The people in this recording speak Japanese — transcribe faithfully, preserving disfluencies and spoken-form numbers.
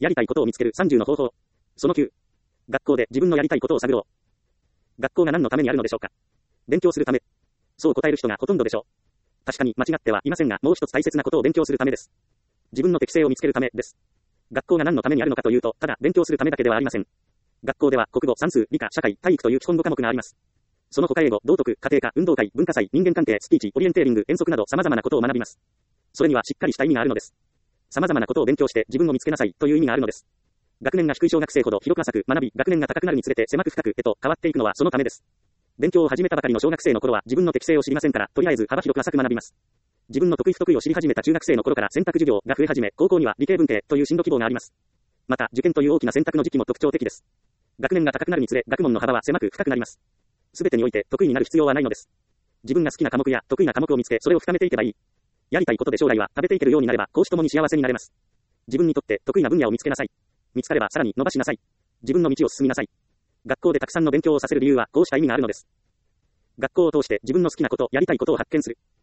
やりたいことを見つけるさんじゅうの方法。そのきゅう。学校で自分のやりたいことを探ろう。学校が何のためにあるのでしょうか。勉強するため。そう答える人がほとんどでしょう。確かに間違ってはいませんが、もう一つ大切なことを勉強するためです。自分の適性を見つけるためです。学校が何のためにあるのかというと、ただ勉強するためだけではありません。学校では国語、算数、理科、社会、体育という基本語科目があります。その他英語、道徳、家庭科、運動会、文化祭、人間関係、スピーチ、オリエンテーリング、遠足など様々なことを学びます。それにはしっかりした意味があるのです。様々なことを勉強して自分を見つけなさいという意味があるのです。学年が低い小学生ほど広く浅く学び、学年が高くなるにつれて狭く深くへと変わっていくのはそのためです。勉強を始めたばかりの小学生の頃は自分の適性を知りませんから、とりあえず幅広く浅く学びます。自分の得意不得意を知り始めた中学生の頃から選択授業が増え始め、高校には理系文系という進路希望があります。また、受験という大きな選択の時期も特徴的です。学年が高くなるにつれ、学問の幅は狭く深くなります。すべてにおいて得意になる必要はないのです。自分が好きな科目や得意な科目を見つけ、それを深めていけばいい。やりたいことで将来は食べていけるようになれば、公私ともに幸せになれます。自分にとって得意な分野を見つけなさい。見つかればさらに伸ばしなさい。自分の道を進みなさい。学校でたくさんの勉強をさせる理由はこうした意味があるのです。学校を通して自分の好きなこと、やりたいことを発見する。